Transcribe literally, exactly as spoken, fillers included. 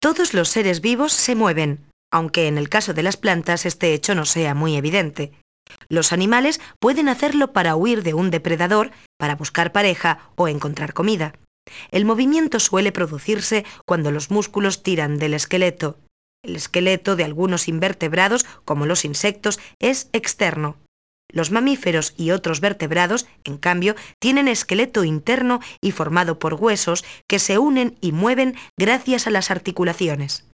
Todos los seres vivos se mueven, aunque en el caso de las plantas este hecho no sea muy evidente. Los animales pueden hacerlo para huir de un depredador, para buscar pareja o encontrar comida. El movimiento suele producirse cuando los músculos tiran del esqueleto. El esqueleto de algunos invertebrados, como los insectos, es externo. Los mamíferos y otros vertebrados, en cambio, tienen esqueleto interno y formado por huesos que se unen y mueven gracias a las articulaciones.